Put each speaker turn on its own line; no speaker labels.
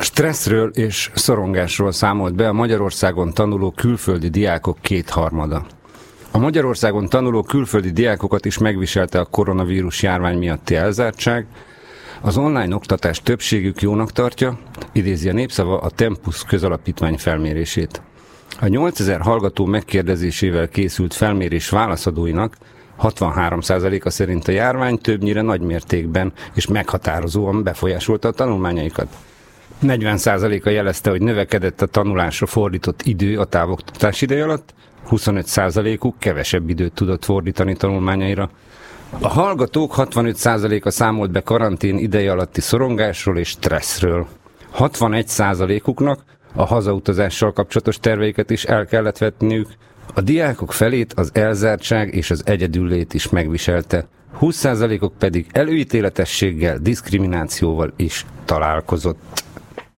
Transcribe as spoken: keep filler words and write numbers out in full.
Stresszről és szorongásról számolt be a Magyarországon tanuló külföldi diákok kétharmada. A Magyarországon tanuló külföldi diákokat is megviselte a koronavírus járvány miatti elzártság, az online oktatás többségük jónak tartja, idézi a Népszava a Tempus közalapítvány felmérését. A nyolcezer hallgató megkérdezésével készült felmérés válaszadóinak hatvanhárom százaléka szerint a járvány többnyire nagymértékben és meghatározóan befolyásolta a tanulmányaikat. negyven százaléka jelezte, hogy növekedett a tanulásra fordított idő a távoktatás ideje alatt, huszonöt százalékuk kevesebb időt tudott fordítani tanulmányaira. A hallgatók hatvanöt százaléka számolt be karantén ideje alatti szorongásról és stresszről. hatvanegy százalékuknak a hazautazással kapcsolatos terveiket is el kellett vetniük, a diákok felét az elzártság és az egyedüllét is megviselte, húsz százalékok pedig előítéletességgel, diszkriminációval is találkozott.